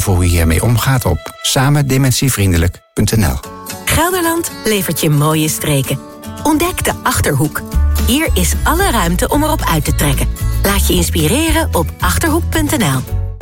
voor hoe je hiermee omgaat op samendementievriendelijk.nl. Gelderland levert je mooie streken. Ontdek de Achterhoek. Hier is alle ruimte om erop uit te trekken. Laat je inspireren op achterhoek.nl.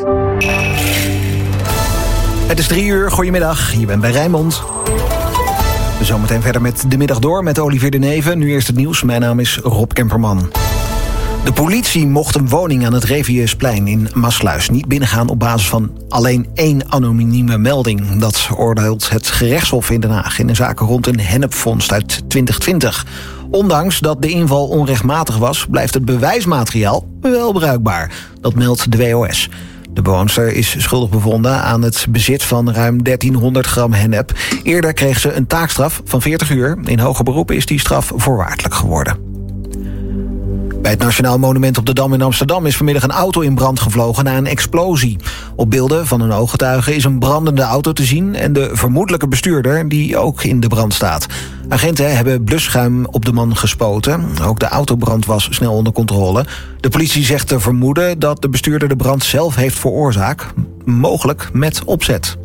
Het is 3:00, goedemiddag, je bent bij Rijnmond. Zometeen verder met De Middag Door met Olivier de Neve. Nu eerst het nieuws, mijn naam is Rob Kemperman. De politie mocht een woning aan het Reviusplein in Maassluis niet binnengaan op basis van alleen 1 anonieme melding. Dat oordeelt het gerechtshof in Den Haag in een zaak rond een hennepvondst uit 2020. Ondanks dat de inval onrechtmatig was, blijft het bewijsmateriaal wel bruikbaar. Dat meldt de WOS. De bewoonster is schuldig bevonden aan het bezit van ruim 1300 gram hennep. Eerder kreeg ze een taakstraf van 40 uur. In hoger beroep is die straf voorwaardelijk geworden. Bij het Nationaal Monument op de Dam in Amsterdam is vanmiddag een auto in brand gevlogen na een explosie. Op beelden van een ooggetuige is een brandende auto te zien en de vermoedelijke bestuurder die ook in de brand staat. Agenten hebben blusschuim op de man gespoten. Ook de autobrand was snel onder controle. De politie zegt te vermoeden dat de bestuurder de brand zelf heeft veroorzaakt, mogelijk met opzet.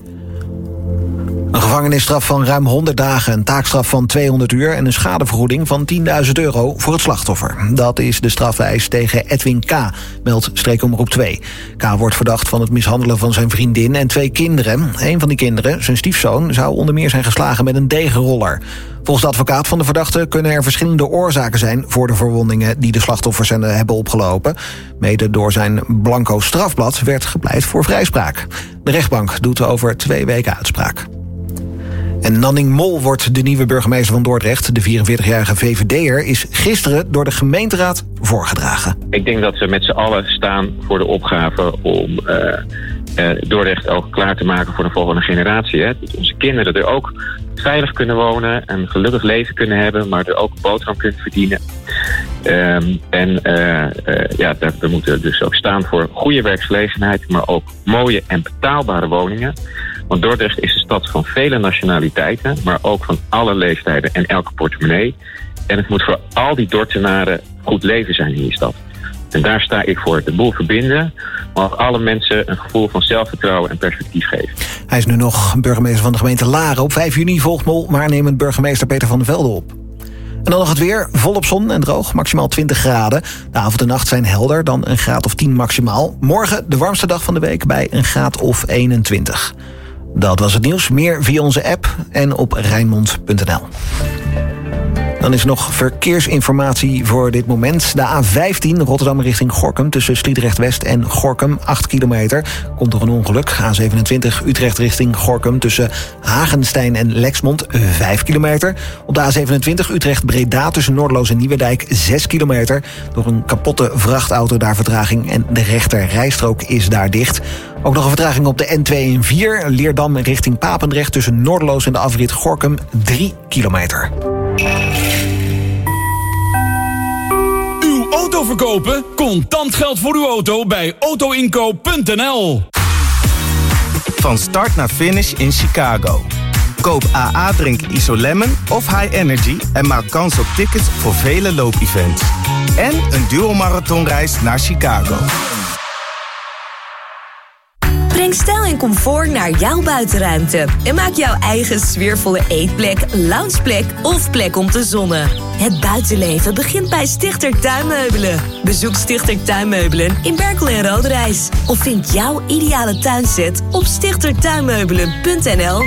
Een gevangenisstraf van ruim 100 dagen, een taakstraf van 200 uur... en een schadevergoeding van €10.000 voor het slachtoffer. Dat is de strafeis tegen Edwin K., meldt Streekomroep 2. K. wordt verdacht van het mishandelen van zijn vriendin en 2 kinderen. Een van die kinderen, zijn stiefzoon, zou onder meer zijn geslagen met een degenroller. Volgens de advocaat van de verdachte kunnen er verschillende oorzaken zijn voor de verwondingen die de slachtoffers hebben opgelopen. Mede door zijn blanco strafblad werd gepleit voor vrijspraak. De rechtbank doet over 2 weken uitspraak. En Nanning Mol wordt de nieuwe burgemeester van Dordrecht. De 44-jarige VVD'er is gisteren door de gemeenteraad voorgedragen. Ik denk dat we met z'n allen staan voor de opgave om Dordrecht ook klaar te maken voor de volgende generatie. Hè. Dat onze kinderen er ook veilig kunnen wonen, een gelukkig leven kunnen hebben, maar er ook een boterham kunnen verdienen. We moeten dus ook staan voor goede werkgelegenheid, maar ook mooie en betaalbare woningen. Want Dordrecht is een stad van vele nationaliteiten, maar ook van alle leeftijden en elke portemonnee. En het moet voor al die Dordtenaren goed leven zijn in die stad. En daar sta ik voor. De boel verbinden, maar ook alle mensen een gevoel van zelfvertrouwen en perspectief geven. Hij is nu nog burgemeester van de gemeente Laren. Op 5 juni volgt Mol waarnemend burgemeester Peter van der Velde op. En dan nog het weer, volop zon en droog, maximaal 20 graden. De avond en nacht zijn helder, dan een graad of 10 maximaal. Morgen de warmste dag van de week bij een graad of 21. Dat was het nieuws. Meer via onze app en op Rijnmond.nl. Dan is er nog verkeersinformatie voor dit moment. De A15 Rotterdam richting Gorinchem tussen Sliedrecht-West en Gorinchem, 8 kilometer. Komt door een ongeluk. A27 Utrecht richting Gorinchem tussen Hagenstein en Lexmond, 5 kilometer. Op de A27 Utrecht-Breda tussen Noorderloos en Nieuwedijk, 6 kilometer. Door een kapotte vrachtauto daar vertraging en de rechter rijstrook is daar dicht. Ook nog een vertraging op de N2 en 4 Leerdam richting Papendrecht tussen Noorderloos en de afrit Gorinchem, 3 kilometer. Uw auto verkopen? Contant geld voor uw auto bij autoinkoop.nl. Van start naar finish in Chicago. Koop AA Drink Isolemon of High Energy en maak kans op tickets voor vele loopevents. En een duo-marathonreis naar Chicago. Breng stijl en comfort naar jouw buitenruimte. En maak jouw eigen sfeervolle eetplek, loungeplek of plek om te zonnen. Het buitenleven begint bij Stichter Tuinmeubelen. Bezoek Stichter Tuinmeubelen in Berkel en Roderijs. Of vind jouw ideale tuinset op stichtertuinmeubelen.nl.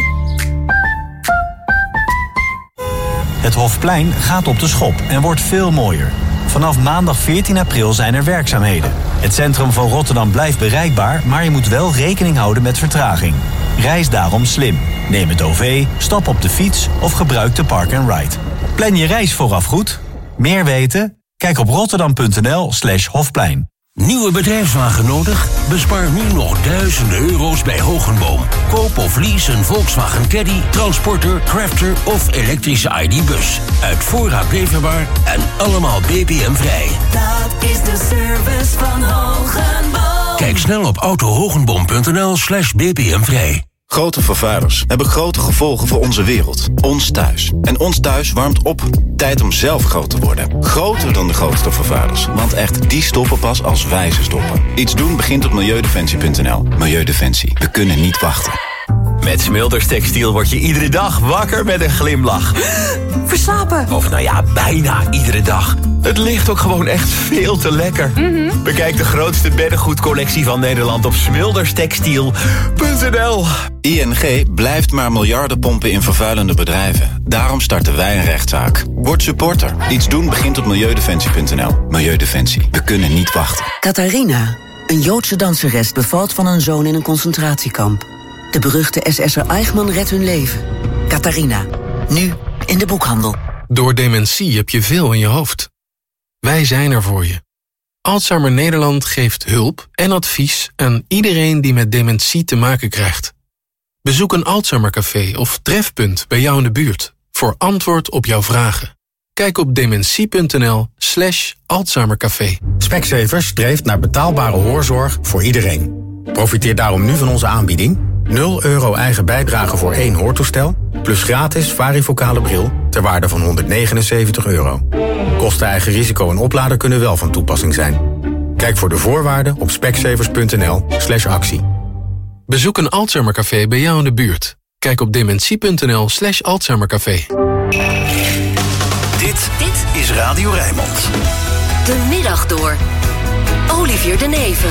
Het Hofplein gaat op de schop en wordt veel mooier. Vanaf maandag 14 april zijn er werkzaamheden. Het centrum van Rotterdam blijft bereikbaar, maar je moet wel rekening houden met vertraging. Reis daarom slim. Neem het OV, stap op de fiets of gebruik de Park and Ride. Plan je reis vooraf goed. Meer weten? Kijk op rotterdam.nl/Hofplein. Nieuwe bedrijfswagen nodig? Bespaar nu nog duizenden euro's bij Hogenboom. Koop of lease een Volkswagen Caddy, Transporter, Crafter of elektrische ID.Bus. Uit voorraad leverbaar en allemaal BPM-vrij. Dat is de service van Hogenboom. Kijk snel op autohogenboom.nl/BPM-vrij. Grote vervuilers hebben grote gevolgen voor onze wereld. Ons thuis. En ons thuis warmt op. Tijd om zelf groot te worden. Groter dan de grootste vervuilers. Want echt, die stoppen pas als wij ze stoppen. Iets doen begint op milieudefensie.nl. Milieudefensie. We kunnen niet wachten. Met Smulders Textiel word je iedere dag wakker met een glimlach. Verslapen. Of nou ja, bijna iedere dag. Het ligt ook gewoon echt veel te lekker. Bekijk de grootste beddengoedcollectie van Nederland op smulderstextiel.nl. ING blijft maar miljarden pompen in vervuilende bedrijven. Daarom starten wij een rechtszaak. Word supporter. Iets doen begint op milieudefensie.nl. Milieudefensie. We kunnen niet wachten. Katharina, een Joodse danseres, bevalt van een zoon in een concentratiekamp. De beruchte SS'er Eichmann redt hun leven. Katharina, nu in de boekhandel. Door dementie heb je veel in je hoofd. Wij zijn er voor je. Alzheimer Nederland geeft hulp en advies aan iedereen die met dementie te maken krijgt. Bezoek een Alzheimercafé of trefpunt bij jou in de buurt voor antwoord op jouw vragen. Kijk op dementie.nl/Alzheimercafé. Specsavers streeft naar betaalbare hoorzorg voor iedereen. Profiteer daarom nu van onze aanbieding. €0 eigen bijdrage voor 1 hoortoestel, plus gratis varivocale bril ter waarde van €179. Kosten eigen risico en oplader kunnen wel van toepassing zijn. Kijk voor de voorwaarden op specsavers.nl/actie. Bezoek een Alzheimercafé bij jou in de buurt. Kijk op dementie.nl/Alzheimercafé. Dit is Radio Rijnmond. De middag door. Olivier de Neve.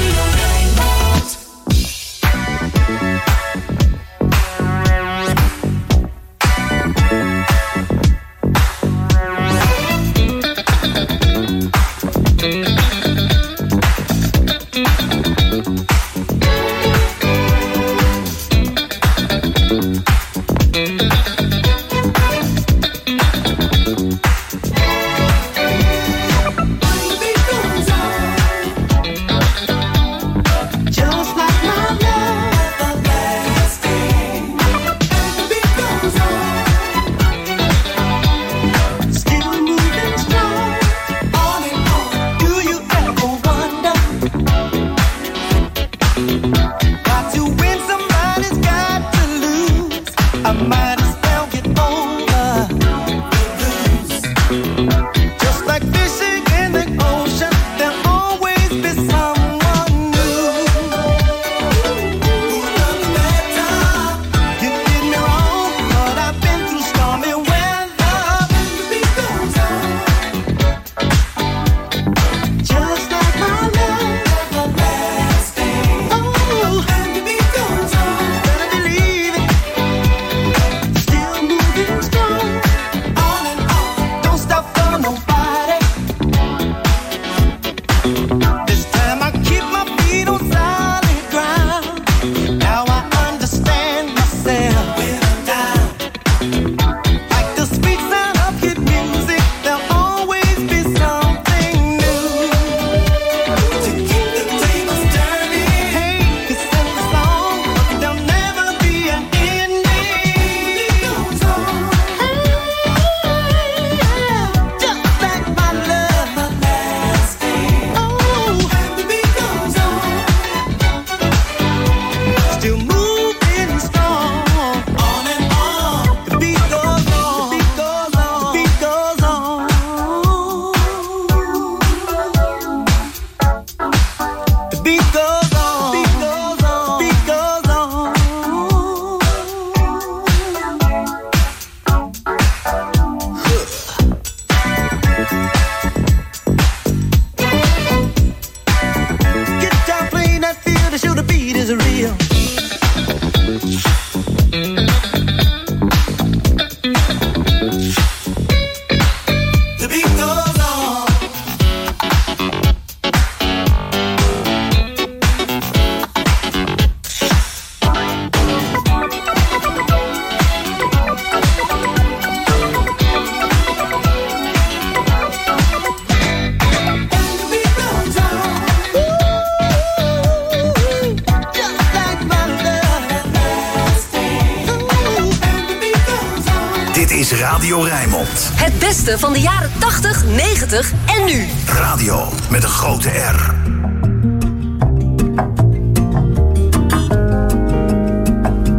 Radio Rijnmond. Het beste van de jaren 80, 90 en nu. Radio met een grote R.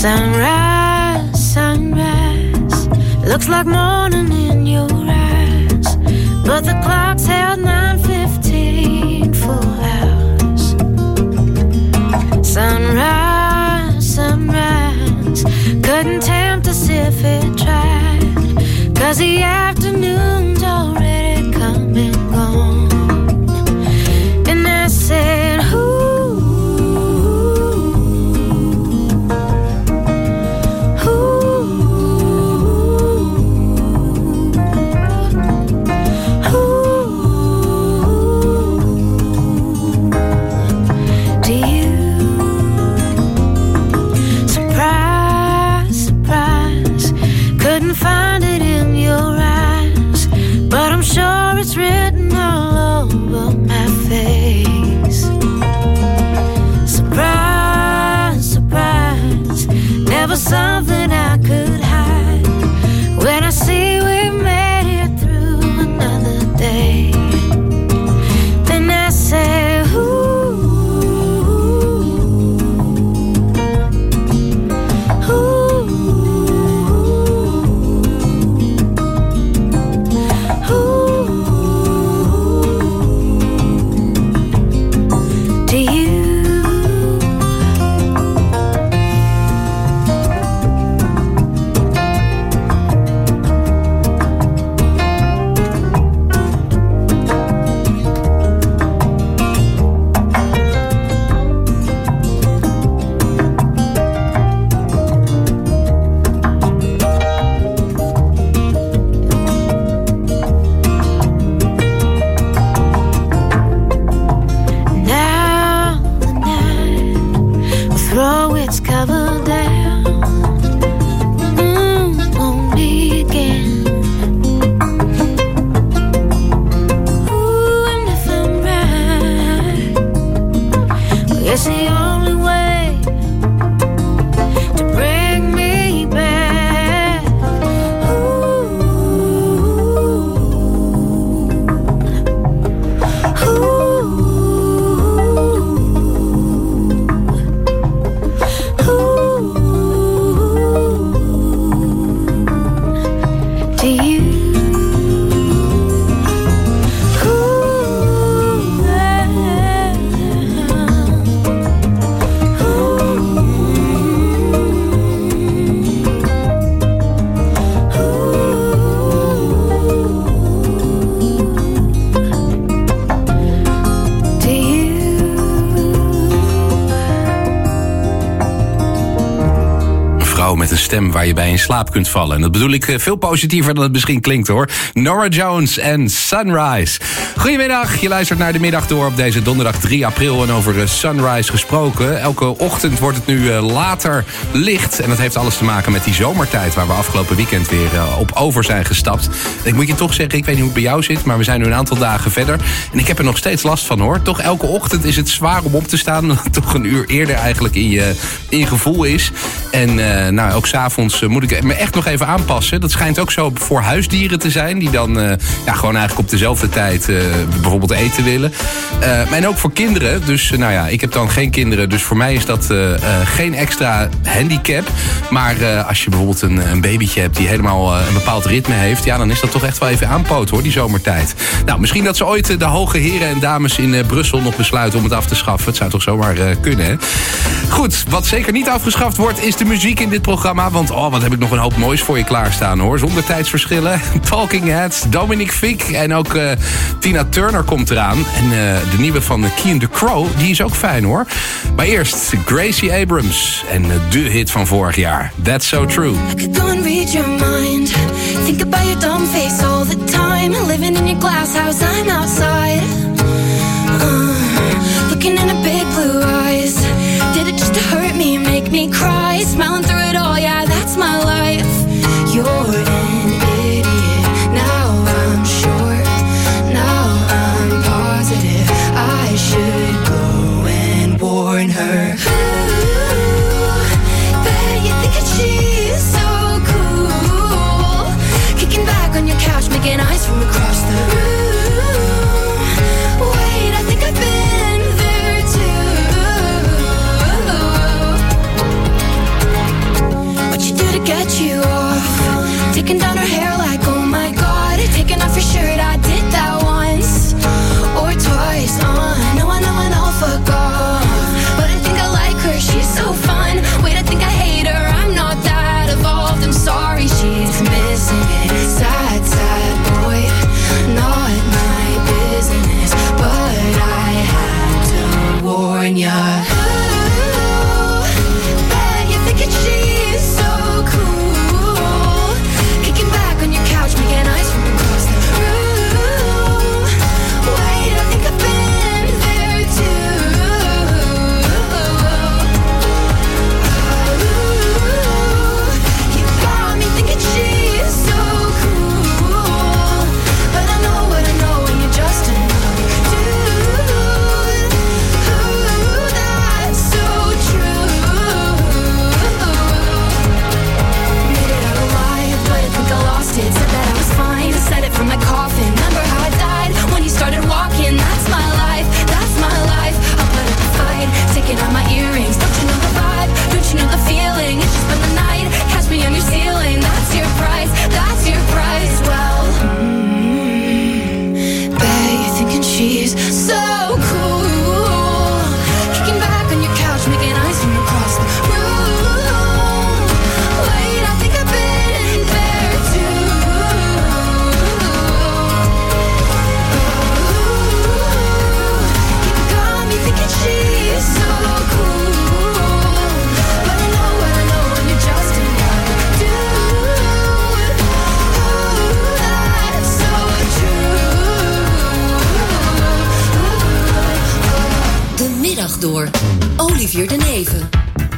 Sunrise, sunrise, looks like morning in your eyes, but the clock's held 9:15 full hours. Sunrise, sunrise, couldn't tempt us if it tried, 'cause the afternoon's already come and gone. And I said, find it in your eyes, but I'm sure it's written all over my face. Surprise, surprise, never something I could hide. When I see we made it through another day, then I say, ooh. Met een stem waar je bij in slaap kunt vallen. En dat bedoel ik veel positiever dan het misschien klinkt, hoor. Norah Jones en Sunrise. Goedemiddag, je luistert naar de Middag Door op deze donderdag 3 april. En over Sunrise gesproken. Elke ochtend wordt het nu later licht. En dat heeft alles te maken met die zomertijd waar we afgelopen weekend weer op over zijn gestapt. En ik moet je toch zeggen, ik weet niet hoe het bij jou zit, maar we zijn nu een aantal dagen verder. En ik heb er nog steeds last van, hoor. Toch elke ochtend is het zwaar om op te staan. Dat het toch een uur eerder eigenlijk in je gevoel is. En nou, ook 's avonds moet ik me echt nog even aanpassen. Dat schijnt ook zo voor huisdieren te zijn. Die dan gewoon eigenlijk op dezelfde tijd bijvoorbeeld eten willen. En ook voor kinderen. Dus nou ja, ik heb dan geen kinderen. Dus voor mij is dat geen extra handicap. Maar als je bijvoorbeeld een babytje hebt die helemaal een bepaald ritme heeft, ja, dan is dat toch echt wel even aanpoot, hoor, die zomertijd. Nou, misschien dat ze ooit de hoge heren en dames in Brussel nog besluiten om het af te schaffen. Het zou toch zomaar kunnen, hè? Goed, wat zeker niet afgeschaft wordt, is de muziek in dit programma. Want wat heb ik nog een hoop moois voor je klaarstaan, hoor. Zonder tijdsverschillen. Talking Heads, Dominic Fink en ook Tina Turner komt eraan. En de nieuwe van Kean the Crow, die is ook fijn, hoor. Maar eerst Gracie Abrams en de hit van vorig jaar. That's So True. I could go and read your mind. Think about your dumb face all the time. Living in your glass house, I'm outside. Looking in the big blue eyes. Did it just to hurt me, make me cry? Smiling through it all, yeah, that's my life. You're an idiot. Now I'm sure. Now I'm positive. I should go and warn her. Ooh, bet you think that she's so cool. Kicking back on your couch, making eyes from across the room. Wait, I think I've been there too. Olivier de Neven.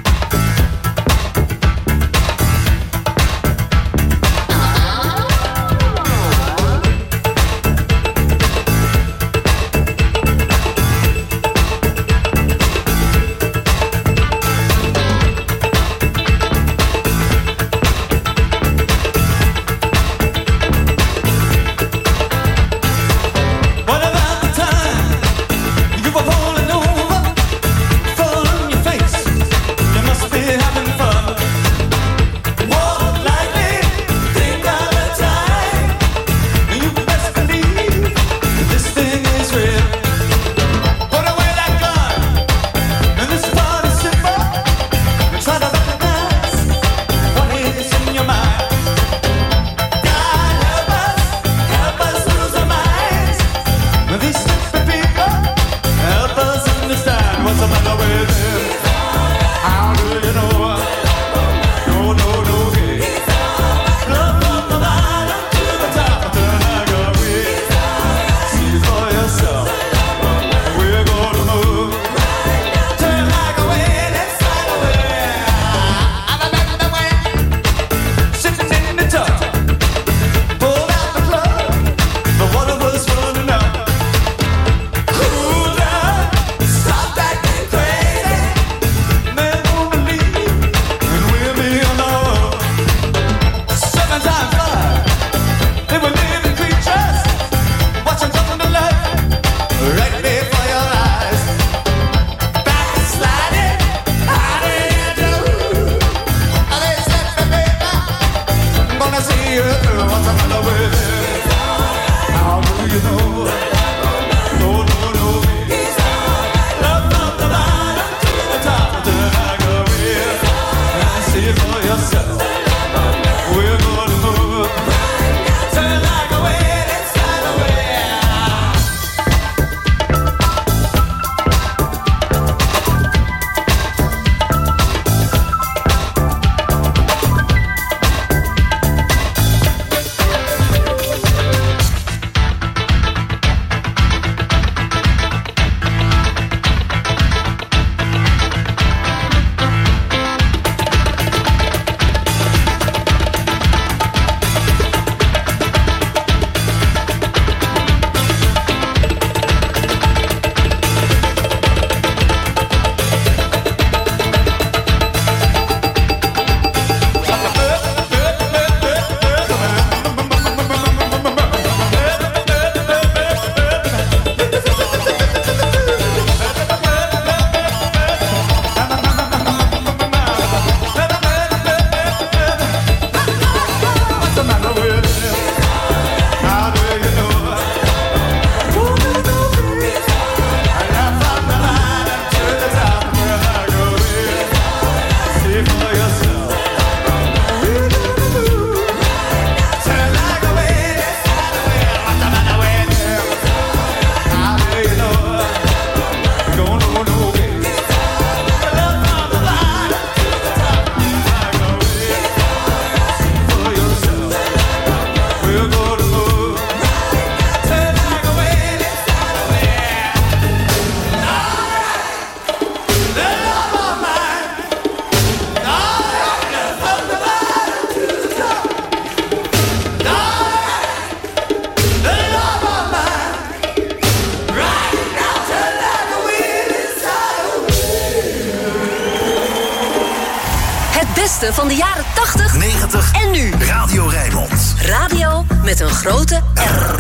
beste van de jaren 80, 90 en nu. Radio Rijnmond. Radio met een grote R.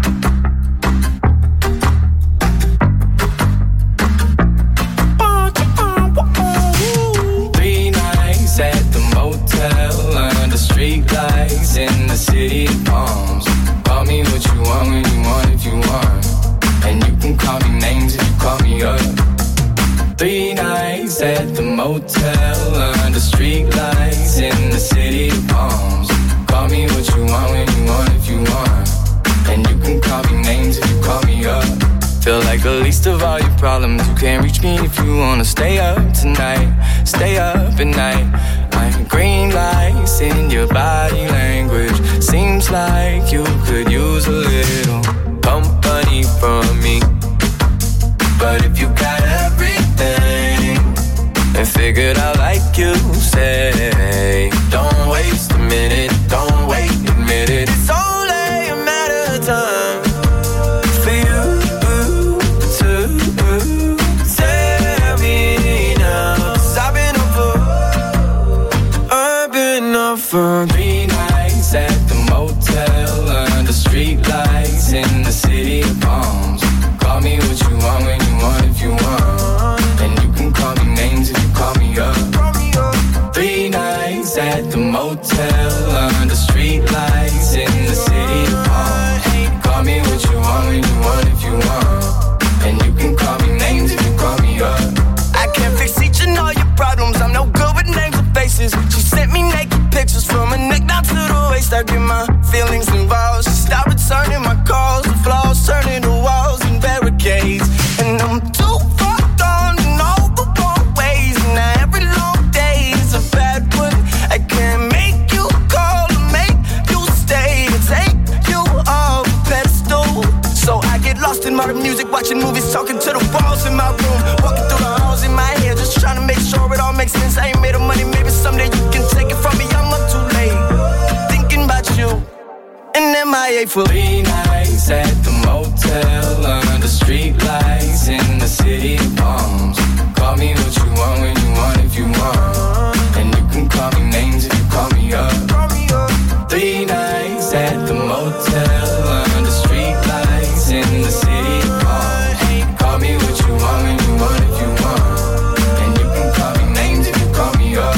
At the motel under street lights in the city of palms. Call me what you want when you want if you want. And you can call me names if you call me up. 3 nights at the motel under street lights in the city of palms. Call me what you want when you want if you want. And you can call me names if you call me up. Feel like the least of all your problems. You can't reach me if you wanna stay up tonight. Stay up at night. I'm green lights in your body language. Seems like you could use a little company from me. But if you got everything, figured out like you say. Don't waste a minute, don't wait a minute. It's only a matter of time for you to tell me now. 'Cause I've been up for 3 nights at the motel under street lights in the city of palms. Call me what you want when you want if you want. And you can call me names if you call me up. 3 nights at the motel under street lights in the city of palms. Call me what you want when you want if you want. And you can call me names if you call me up. I can't fix each and all your problems. I'm no good with names or faces. She sent me naked pictures from her neck down to the waist. I get my feelings involved. She stopped returning my calls. The flaws turning to walls and barricades. And I'm too far gone in all the wrong ways. And now every long day is a bad one. I can't make you call or make you stay to take you off a pedestal. So I get lost in modern music, watching movies, talking to the walls in my room, walking through the halls in my head, just trying to make sure it all makes sense. I ain't made of money, maybe someday you can take it from me. I'm up too late, thinking about you, and MIA for 3 nights at the motel under street lights in the city of palms. Call me what you want when you want if you want. And you can call me names if you call me up. 3 nights at the motel under street lights in the city of palms. Call me what you want when you want if you want. And you can call me names if you call me up.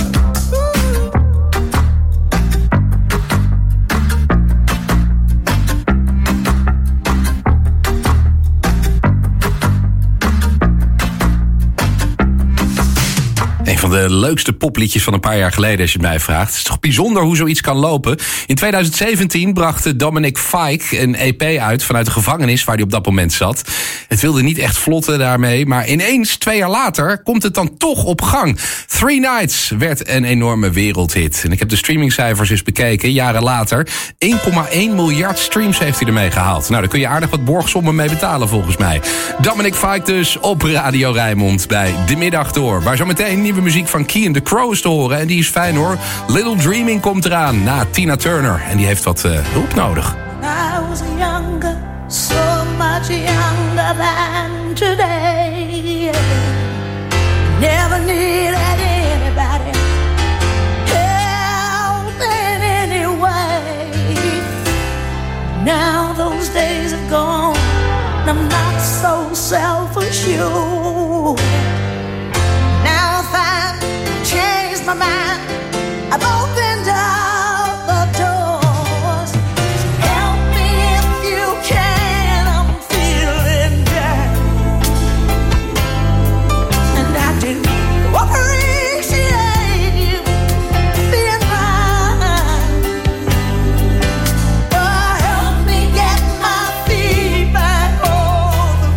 Een van de leukste popliedjes van een paar jaar geleden, als je het mij vraagt. Het is toch bijzonder hoe zoiets kan lopen. In 2017 bracht Dominic Fike een EP uit vanuit de gevangenis waar hij op dat moment zat. Het wilde niet echt vlotten daarmee, maar ineens, 2 jaar later, komt het dan toch op gang. 3 Nights werd een enorme wereldhit. En ik heb de streamingcijfers eens bekeken, jaren later. 1,1 miljard streams heeft hij ermee gehaald. Nou, daar kun je aardig wat borgsommen mee betalen volgens mij. Dominic Fike dus op Radio Rijnmond bij De Middag Door. Waar zo meteen nieuwe muziek van Key and the Crows te horen. En die is fijn hoor. Little Dreaming komt eraan na Tina Turner. En die heeft wat hulp nodig. I was younger, so much younger than today. Never needed anybody help in any way. Now those days have gone, I'm not so self-assured. Now if I've changed my mind, I've opened up the doors. Help me if you can, I'm feeling down. And I do appreciate you being mine. But help me get my feet back on the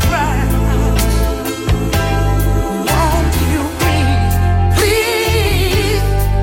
ground. Won't you please, please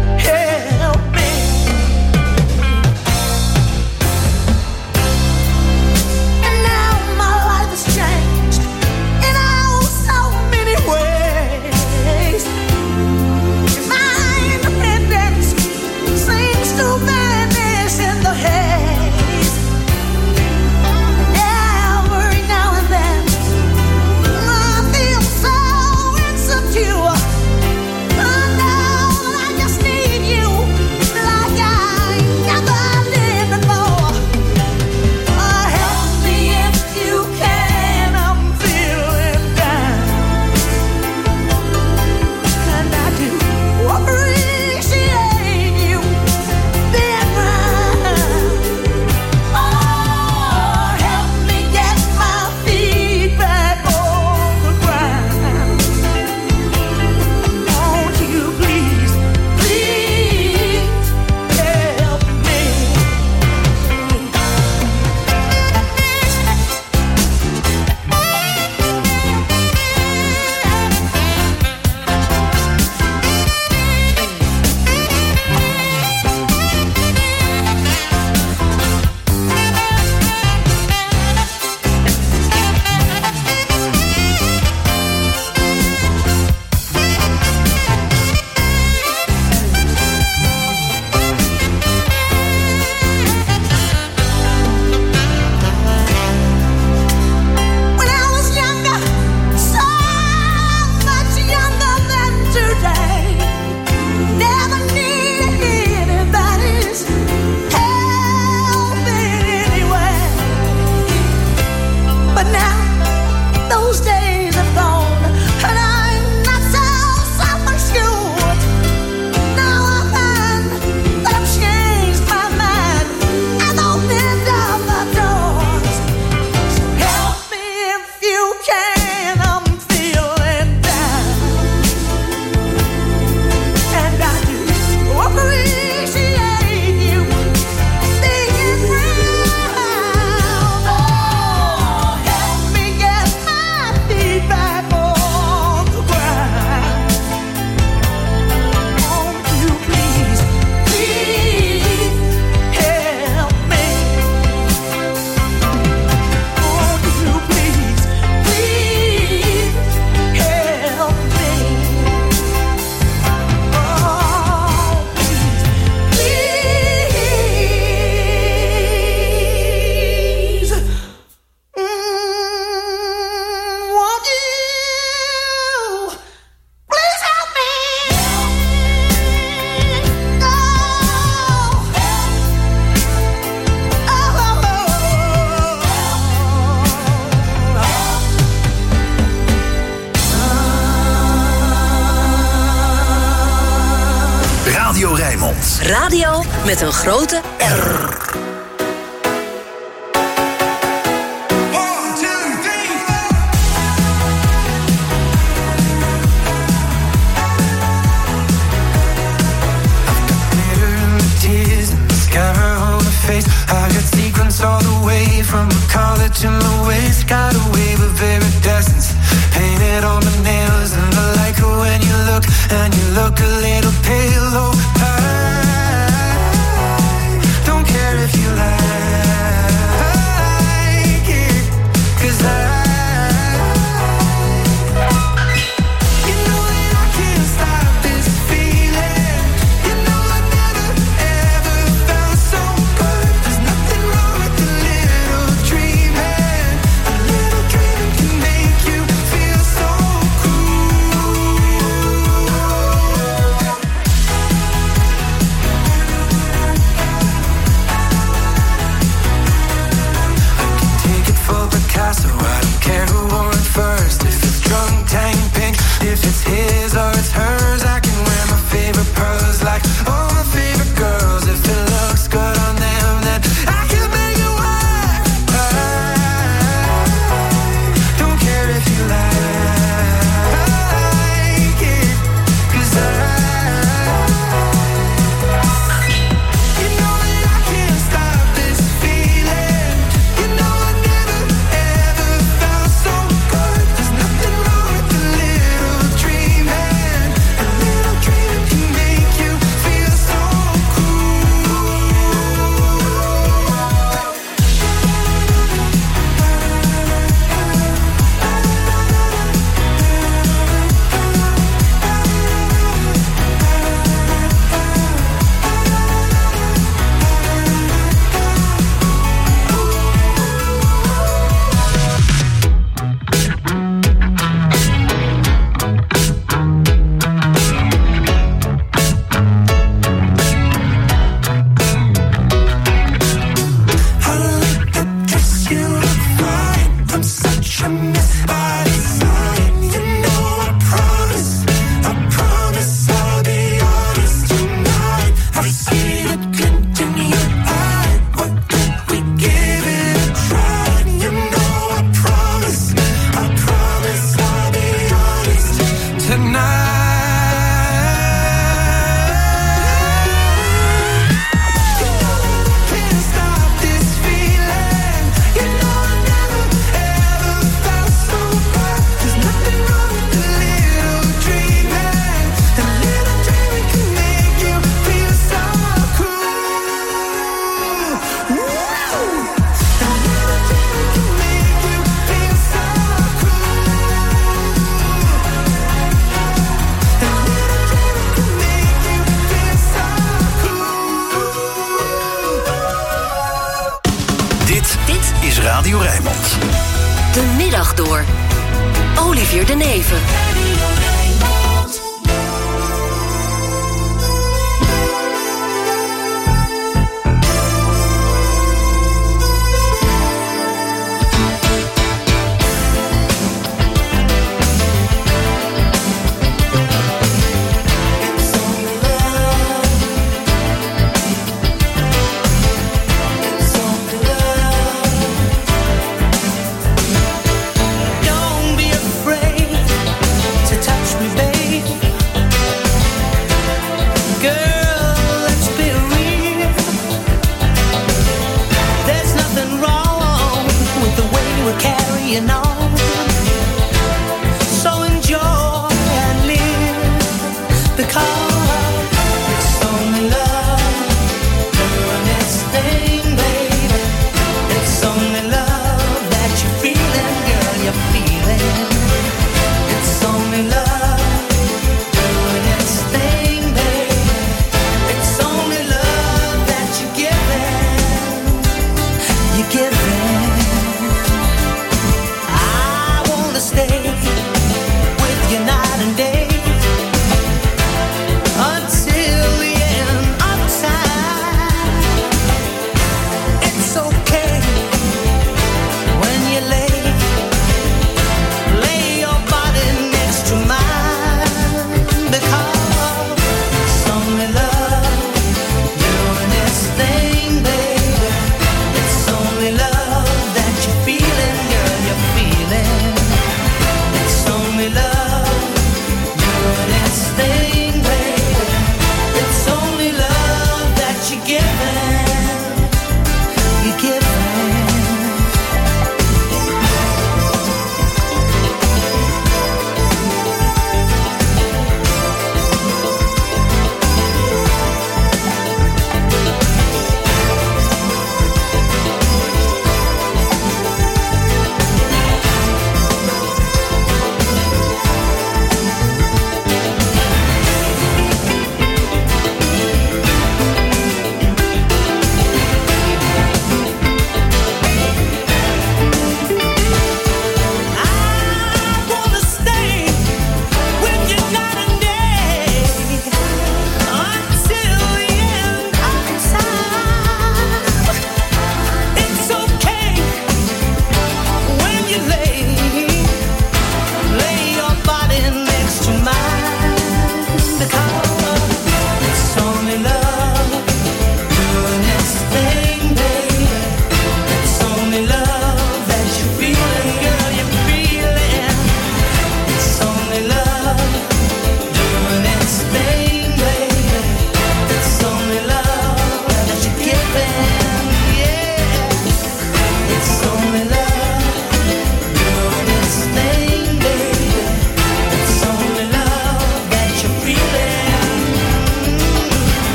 Radio Rijnmond. Radio met een grote R. I got sequins all the way from a college in the waist. Got a wave of iridescence painted on my nails, and I like it when you look, and you look a little pale. Oh, I don't care if you like it, 'cause if it's his or it's hers, I can wear my favorite pearls like all my favorite girls. If it looks good on them, then I can make it work. I don't care if you like it, 'cause you know that I can't stop this feeling. You know I never ever felt so good. There's nothing wrong with the little dreaming. A little dream can make you feel so I'm such a mess by design. You know I promise I'll be honest tonight. I see the glint in your eye. What if we give it a try? You know I promise I'll be honest tonight. Can't stop this feeling. You know I never ever felt so good. There's nothing wrong with the little dreaming. The little dream can make you feel so cool. Woo! The little dream can make you feel so cool. The little dream can make you feel so cool. Dit is Radio Rijnmond. De middag door. Olivier de Neven. Don't be afraid to touch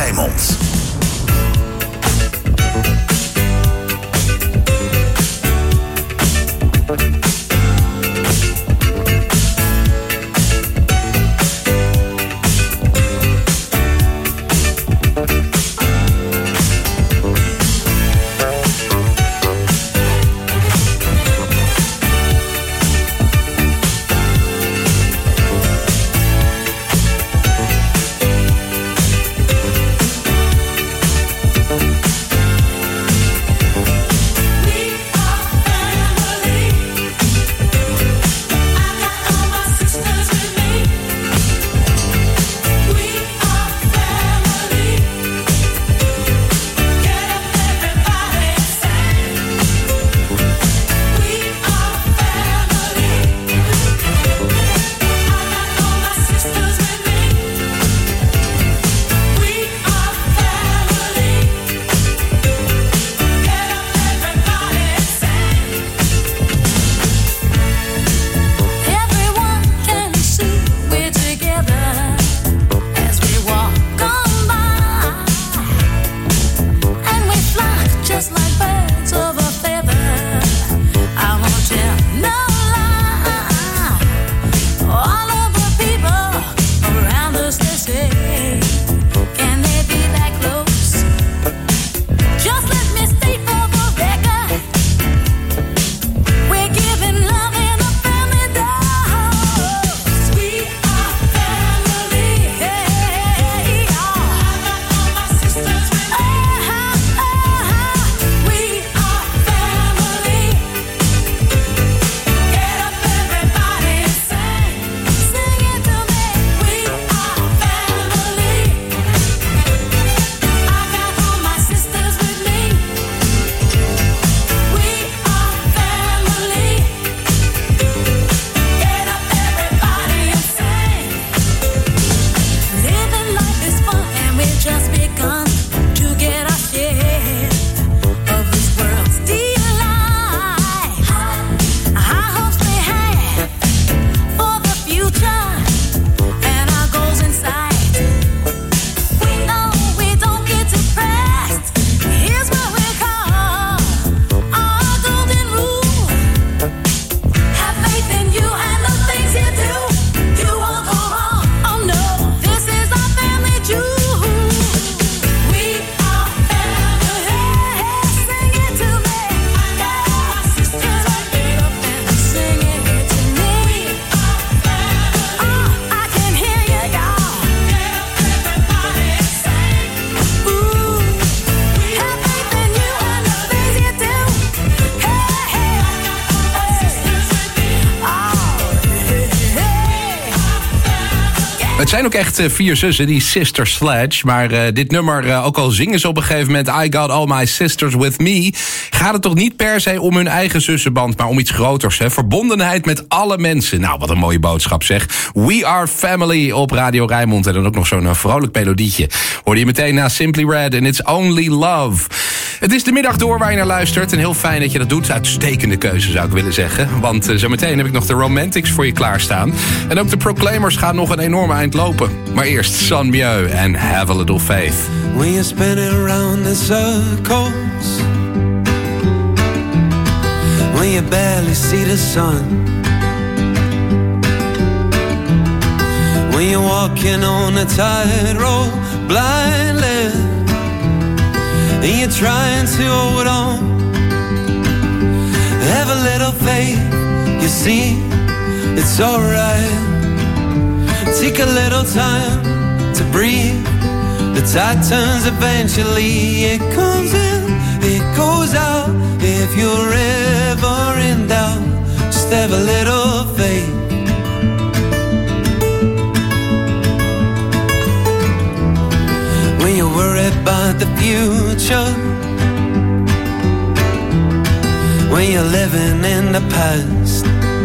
Rijnmond. Het zijn ook echt 4 zussen, die Sister Sledge. Maar dit nummer, ook al zingen ze op een gegeven moment I got all my sisters with me, gaat het toch niet per se om hun eigen zussenband, maar om iets groters. Hè? Verbondenheid met alle mensen. Nou, wat een mooie boodschap zeg. We are family op Radio Rijnmond. En dan ook nog zo'n vrolijk melodietje. Hoorde je meteen na Simply Red and It's Only Love. Het is de middag door waar je naar luistert. En heel fijn dat je dat doet. Uitstekende keuze zou ik willen zeggen. Want zometeen heb ik nog de Romantics voor je klaarstaan. En ook de Proclaimers gaan nog een enorme eind lopen. Maar eerst Son Mieux en Have a Little Faith. When you're spinning around in circles, when you barely see the sun, when you're walking on a tightrope blindly, and you're trying to hold on, have a little faith, you see, it's alright. Take a little time to breathe. The tide turns eventually. It comes in, it goes out. If you're ever in doubt, just have a little faith. When you're worried about the future, when you're living in the past,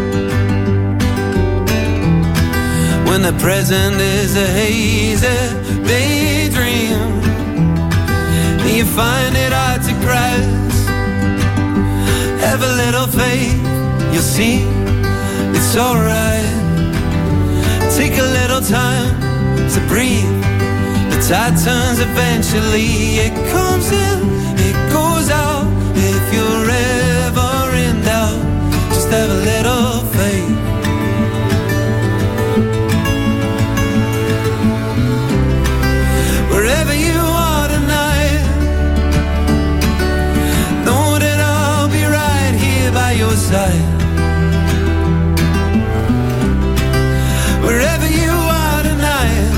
when the present is a hazy daydream, and you find it hard to grasp, have a little faith, you'll see, it's alright. Take a little time to breathe. The The tide turns eventually. It comes in, it goes out. If you're ever in doubt, just have a little faith. Wherever you are tonight, know that I'll be right here by your side. Wherever you are tonight,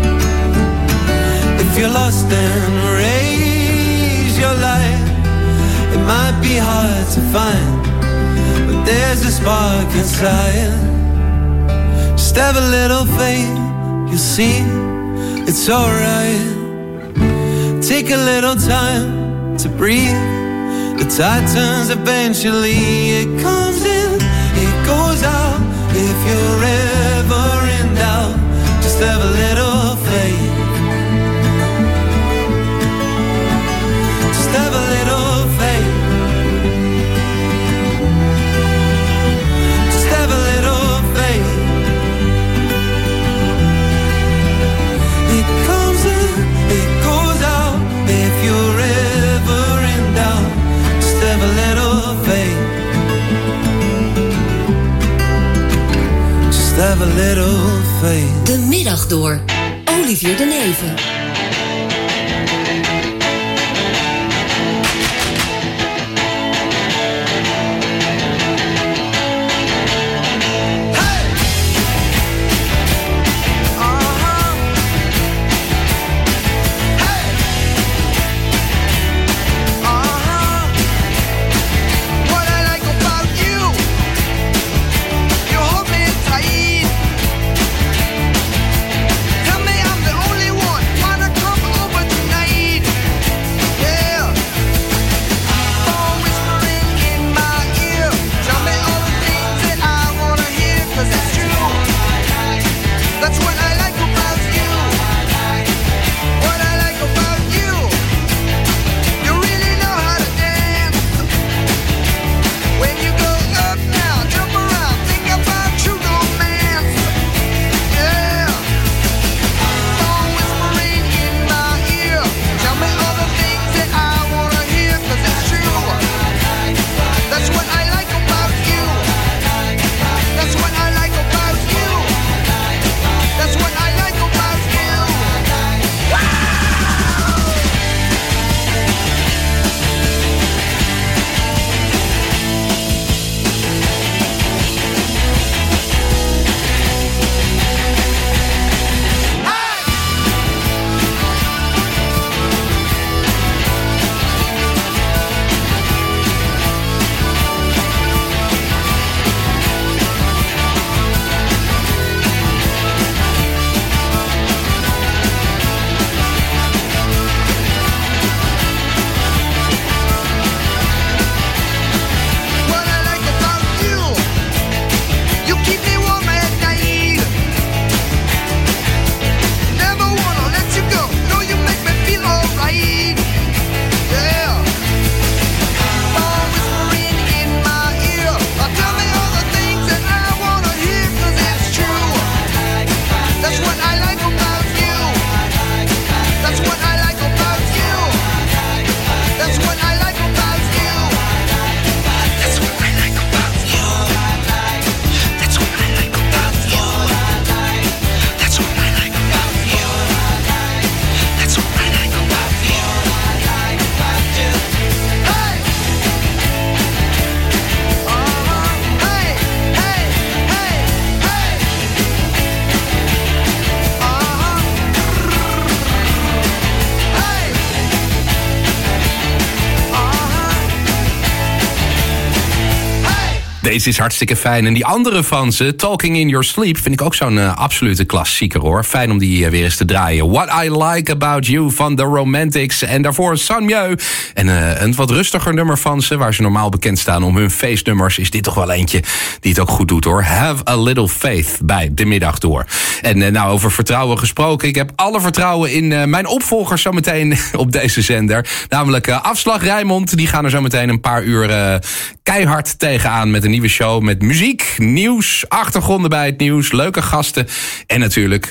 if you're lost then raise your light. It might be hard to find, but there's a spark inside. Just have a little faith, you'll see it's alright. Take a little time to breathe. The tide turns eventually. It comes in, it goes out. If you're ever in doubt, just have a little faith. Just have a little faith. Just have a little faith. It comes in, it goes out. If you're ever in doubt, just have a little faith. Just have a little faith. De middag door. Olivier de Neve. Deze is hartstikke fijn. En die andere van ze, Talking in Your Sleep, vind ik ook zo'n absolute klassieker hoor. Fijn om die weer eens te draaien. What I Like About You van The Romantics. En daarvoor San Mieu. En een wat rustiger nummer van ze, waar ze normaal bekend staan om hun feestnummers, is dit toch wel eentje die het ook goed doet hoor. Have a Little Faith bij De Middag Door. En nou, over vertrouwen gesproken. Ik heb alle vertrouwen in mijn opvolgers zometeen op deze zender. Namelijk Afslag Rijnmond. Die gaan er zometeen een paar uur keihard tegenaan met een nieuwe show met muziek, nieuws, achtergronden bij het nieuws, leuke gasten en natuurlijk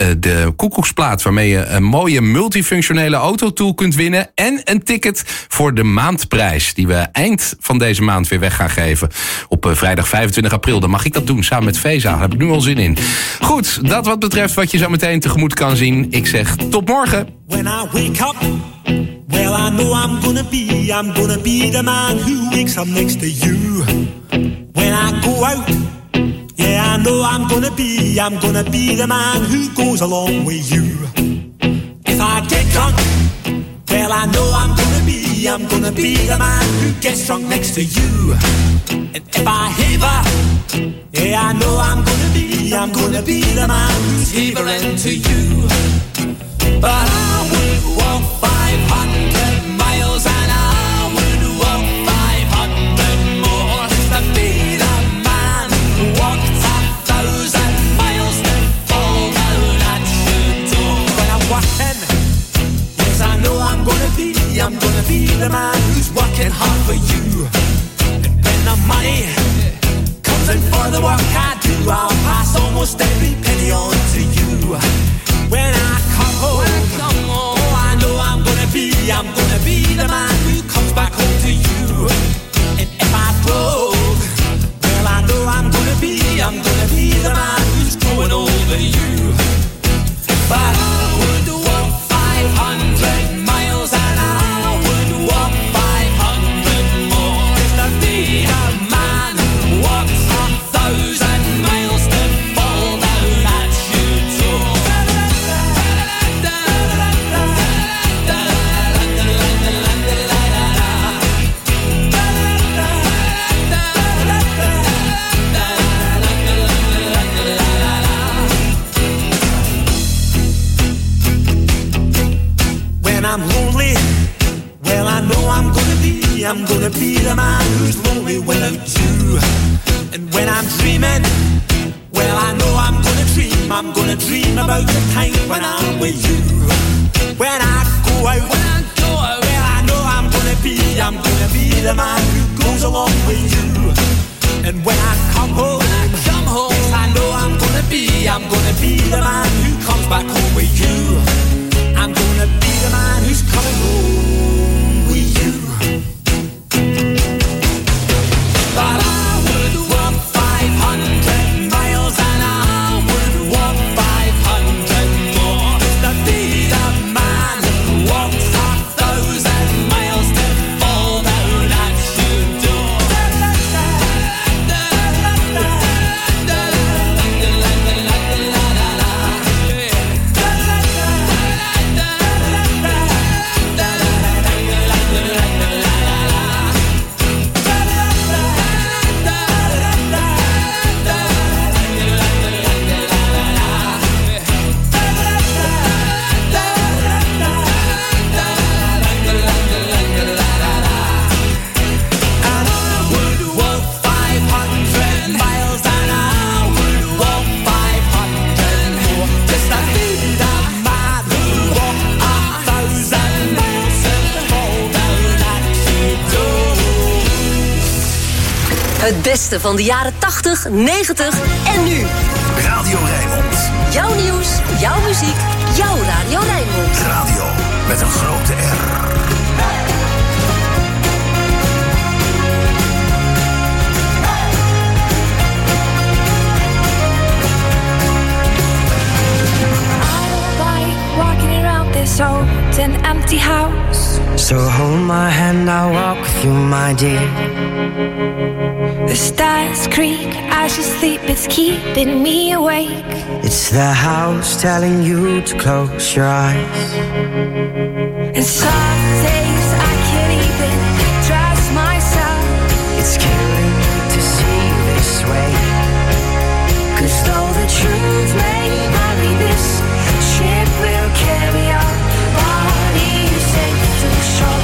de koekoeksplaat waarmee je een mooie multifunctionele autotool kunt winnen. En een ticket voor de maandprijs die we eind van deze maand weer weg gaan geven. Op vrijdag 25 april. Dan mag ik dat doen samen met Veza. Daar heb ik nu al zin in. Goed, dat wat betreft wat je zo meteen tegemoet kan zien. Ik zeg tot morgen. When I wake up, well I know I'm gonna be the man who wakes up next to you. When I go out, yeah I know I'm gonna be the man who goes along with you. If I get drunk, well I know I'm gonna be the man who gets drunk next to you. And if I heaver, yeah I know I'm gonna be the man who's heavering to you. But I would walk 500 miles and I would walk 500 more to be the man who walked 1,000 miles to fall down at your door. When I'm walking, yes I know I'm gonna be the man who's working hard for you. And when the money comes in for the work I do, I'll pass almost every penny on to you. When I come home, oh, I know I'm gonna be the man who comes back home to you. And if I broke, well, I know I'm gonna be the man who's growing over you. But I would walk 500 miles and I would walk 500 more just to be the man who walks 1,000 miles to fall down at your door. When I'm lonely, well I know I'm gonna be the man who's lonely without you. And when I'm dreaming, well I know I'm gonna dream about the time when I'm with you. When I go out, well I know I'm gonna be the man who goes along with you. And when I come home, yes I know I'm gonna be the man who comes back home with you. I'm gonna be the man who's coming home with you. But I would walk 500 miles and I would walk 500 more to be the man who walks 1,000 miles to fall down at your door. Het beste van de jaren 80, 90 en nu. Radio Rijnmond. Jouw nieuws, jouw muziek, jouw Radio Rijnmond. Radio met een grote R. Walking around this old and empty house. So hold my hand, I'll walk with you, my dear. The stars creak as you sleep, it's keeping me awake. It's the house telling you to close your eyes. And some days I can't even trust myself. It's killing to see you this way. 'Cause though the truth may vary, this ship will carry our bodies safe to shore.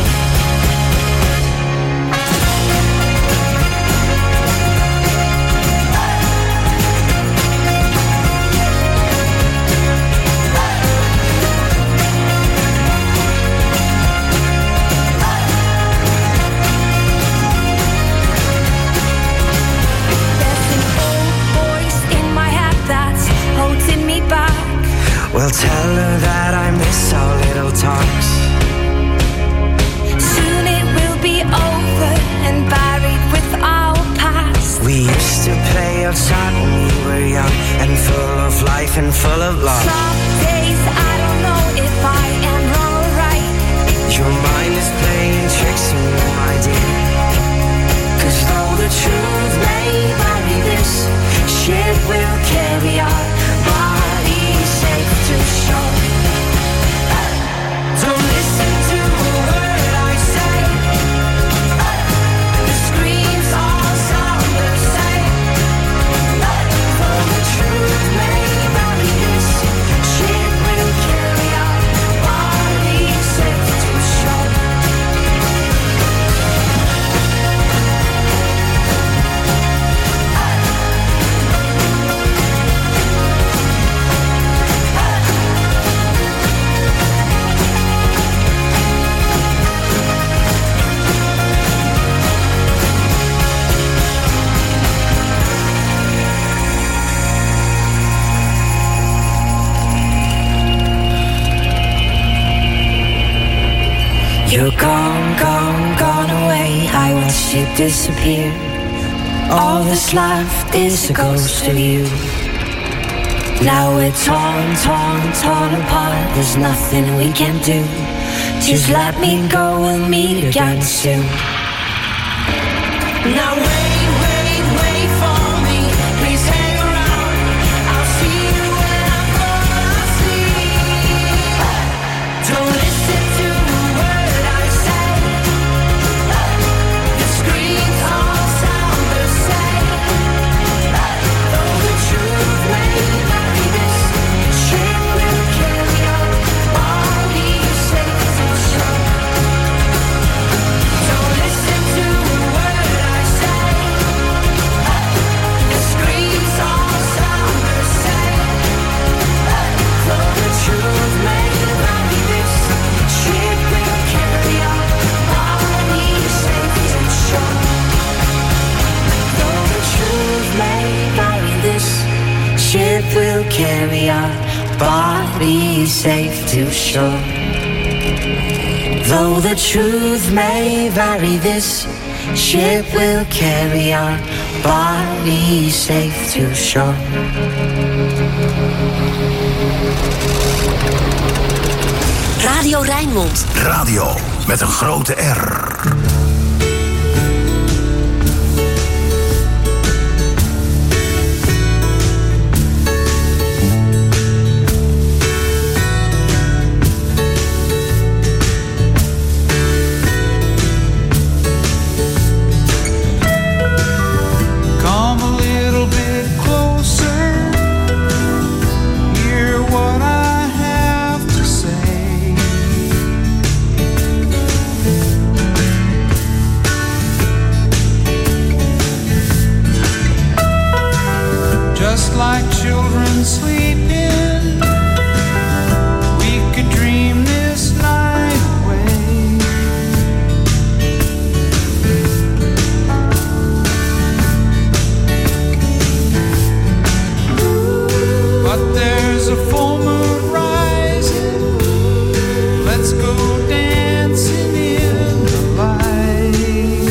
I'll tell her that I miss our little talks. Soon it will be over and buried with our past. We used to play outside when we were young and full of life and full of love. Some days I don't know if I am wrong or right. Your mind is playing tricks on you, my dear. 'Cause though the truth may vary, this ship will carry our bodies safe to shore. Don't listen to a word I say. The screams all sound the same. Though the truth may vary, this ship will carry our bodies safe to shore. You're gone, gone, gone away. I watched you disappear. All that's left is a ghost of you. Now we're torn, torn, torn apart. There's nothing we can do. Just let me go, we'll meet again soon. Now wait, wait, wait for me. Please hang around. I'll see you when I'm gone asleep. Don't listen to a word I say. The screams all sound the same. Though the truth may vary, this ship will carry our bodies safe to shore. Don't listen to a word I say. The screams all sound the same. Though the truth may vary, this ship will carry our bodies safe to shore. Though the truth may vary, this ship will carry our bodies safe to shore. Though the truth may vary, this ship will carry our bodies safe to shore. Radio Rijnmond. Radio met een grote R. Come a little bit closer. Hear what I have to say. Just like children sleeping, we could dream this night away. But there's a full moon rising. Let's go dancing in the light.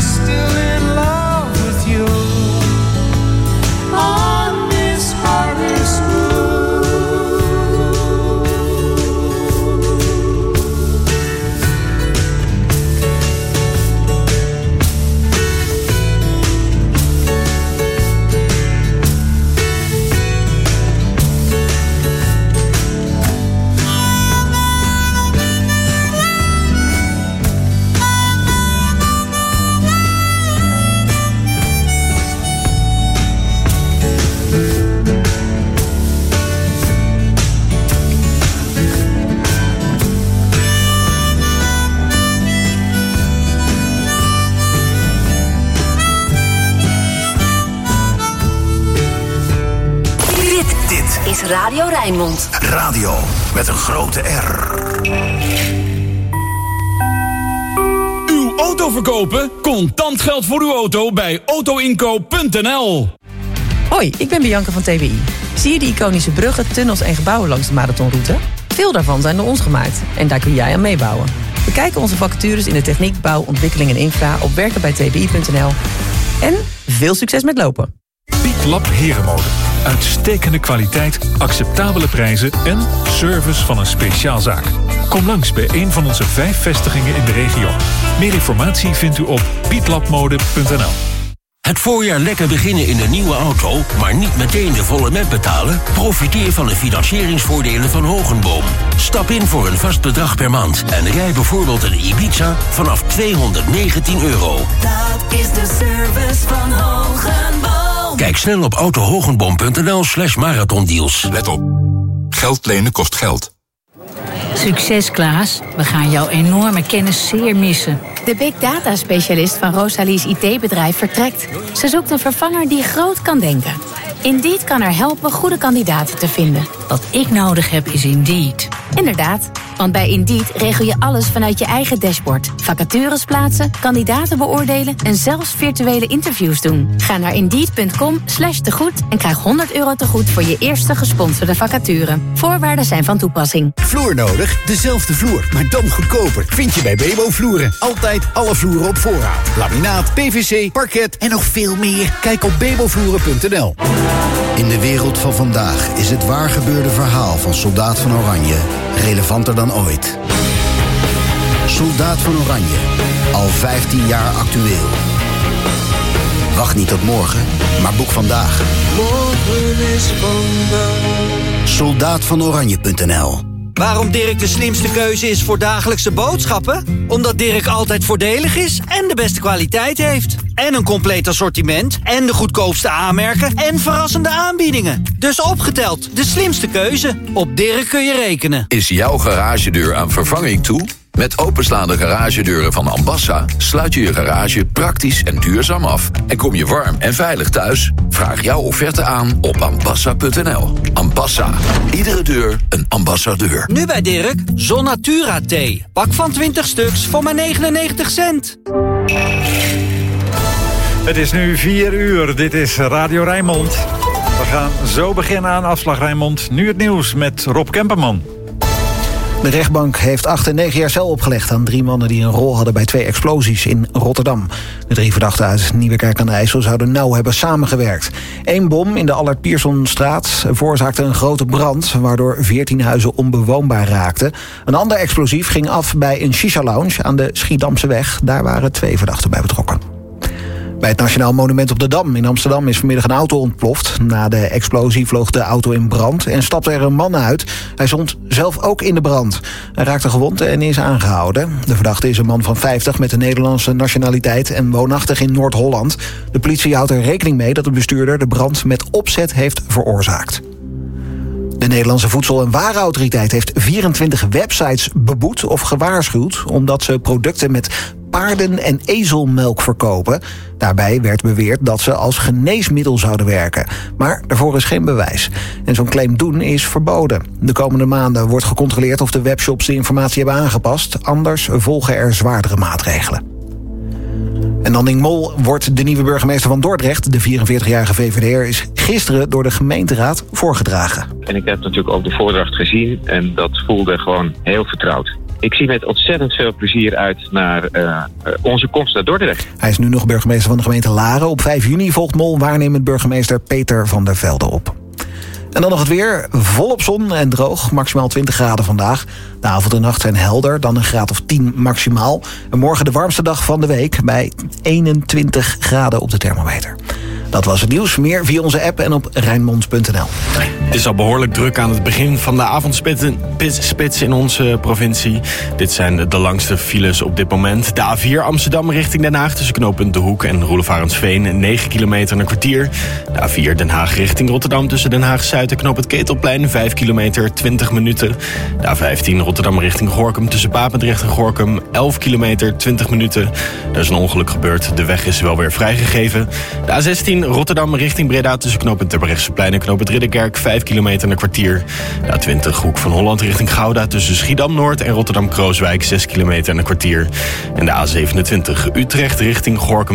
still in love with you. On this harvest moon. Is Radio Rijnmond. Radio met een grote R. Uw auto verkopen? Contant geld voor uw auto bij autoinkoop.nl. Hoi, ik ben Bianca van TWI. Zie je die iconische bruggen, tunnels en gebouwen langs de marathonroute? Veel daarvan zijn door ons gemaakt en daar kun jij aan meebouwen. Bekijk onze vacatures in de techniek, bouw, ontwikkeling en infra op werkenbijtwi.nl. En veel succes met lopen. Pietlab Herenmode. Uitstekende kwaliteit, acceptabele prijzen en service van een speciaalzaak. Kom langs bij een van onze 5 vestigingen in de regio. Meer informatie vindt u op pietlabmode.nl. Het voorjaar lekker beginnen in een nieuwe auto, maar niet meteen de volle met betalen? Profiteer van de financieringsvoordelen van Hogenboom. Stap in voor een vast bedrag per maand en rij bijvoorbeeld een Ibiza vanaf €219. Dat is de service van Hogenboom. Kijk snel op autohogenboom.nl/marathondeals. Let op. Geld lenen kost geld. Succes, Klaas. We gaan jouw enorme kennis zeer missen. De big data specialist van Rosalie's IT-bedrijf vertrekt. Ze zoekt een vervanger die groot kan denken. Indeed kan haar helpen goede kandidaten te vinden. Wat ik nodig heb is Indeed. Inderdaad, want bij Indeed regel je alles vanuit je eigen dashboard. Vacatures plaatsen, kandidaten beoordelen en zelfs virtuele interviews doen. Ga naar Indeed.com/tegoed en krijg €100 tegoed voor je eerste gesponsorde vacature. Voorwaarden zijn van toepassing. Vloer nodig? Dezelfde vloer, maar dan goedkoper. Vind je bij Bebo Vloeren. Altijd alle vloeren op voorraad. Laminaat, PVC, parket en nog veel meer. Kijk op bebovloeren.nl. In de wereld van vandaag is het waargebeurde verhaal van Soldaat van Oranje relevanter dan ooit. Soldaat van Oranje, al 15 jaar actueel. Wacht niet tot morgen, maar boek vandaag. Morgen is vandaag. Soldaatvanoranje.nl. Waarom Dirk de slimste keuze is voor dagelijkse boodschappen? Omdat Dirk altijd voordelig is en de beste kwaliteit heeft. En een compleet assortiment en de goedkoopste aanmerken en verrassende aanbiedingen. Dus opgeteld, de slimste keuze. Op Dirk kun je rekenen. Is jouw garagedeur aan vervanging toe? Met openslaande garagedeuren van Ambassa sluit je je garage praktisch en duurzaam af. En kom je warm en veilig thuis? Vraag jouw offerte aan op ambassa.nl. Ambassa. Iedere deur een ambassadeur. Nu bij Dirk, Zonnatura thee. Pak van 20 stuks voor maar 99 cent. Het is nu 4 uur. Dit is Radio Rijnmond. We gaan zo beginnen aan Afslag Rijnmond. Nu het nieuws met Rob Kemperman. De rechtbank heeft 8 en 9 jaar cel opgelegd aan 3 mannen die een rol hadden bij 2 explosies in Rotterdam. De 3 verdachten uit Nieuwekerk aan de IJssel zouden nauw hebben samengewerkt. 1 bom in de Allard Piersonstraat veroorzaakte een grote brand, waardoor 14 huizen onbewoonbaar raakten. Een ander explosief ging af bij een shisha-lounge aan de Schiedamseweg. Daar waren 2 verdachten bij betrokken. Bij het Nationaal Monument op de Dam in Amsterdam is vanmiddag een auto ontploft. Na de explosie vloog de auto in brand en stapte er een man uit. Hij stond zelf ook in de brand. Hij raakte gewond en is aangehouden. De verdachte is een man van 50 met een Nederlandse nationaliteit en woonachtig in Noord-Holland. De politie houdt er rekening mee dat de bestuurder de brand met opzet heeft veroorzaakt. De Nederlandse Voedsel- en Warenautoriteit heeft 24 websites beboet of gewaarschuwd omdat ze producten met paarden- en ezelmelk verkopen. Daarbij werd beweerd dat ze als geneesmiddel zouden werken. Maar daarvoor is geen bewijs. En zo'n claim doen is verboden. De komende maanden wordt gecontroleerd of de webshops de informatie hebben aangepast. Anders volgen er zwaardere maatregelen. En Nanning Mol wordt de nieuwe burgemeester van Dordrecht. De 44-jarige VVD'er is gisteren door de gemeenteraad voorgedragen. En ik heb natuurlijk ook de voordracht gezien en dat voelde gewoon heel vertrouwd. ik zie met ontzettend veel plezier uit naar onze komst naar Dordrecht. Hij is nu nog burgemeester van de gemeente Laren. Op 5 juni volgt Mol waarnemend burgemeester Peter van der Velde op. En dan nog het weer. Volop zon en droog. Maximaal 20 graden vandaag. De avond en nacht zijn helder. Dan een graad of 10 maximaal. En morgen de warmste dag van de week. Bij 21 graden op de thermometer. Dat was het nieuws. Meer via onze app en op Rijnmond.nl. Het is al behoorlijk druk aan het begin van de avondspits in onze provincie. Dit zijn de langste files op dit moment. De A4 Amsterdam richting Den Haag tussen knooppunt De Hoek en Roelof Arendsveen. 9 kilometer en een kwartier. De A4 Den Haag richting Rotterdam tussen Den Haag-Zuid en knooppunt Ketelplein. 5 kilometer, 20 minuten. De A15 Rotterdam richting Gorinchem tussen Papendrecht en Gorinchem. 11 kilometer, 20 minuten. Er is een ongeluk gebeurd. De weg is wel weer vrijgegeven. De A16 Rotterdam richting Breda tussen knooppunt Terbrechtseplein en knooppunt Ridderkerk. 5 kilometer en een kwartier. De A20 Hoek van Holland richting Gouda tussen Schiedam-Noord en Rotterdam-Krooswijk. 6 kilometer en een kwartier. En de A27 Utrecht richting Gorinchem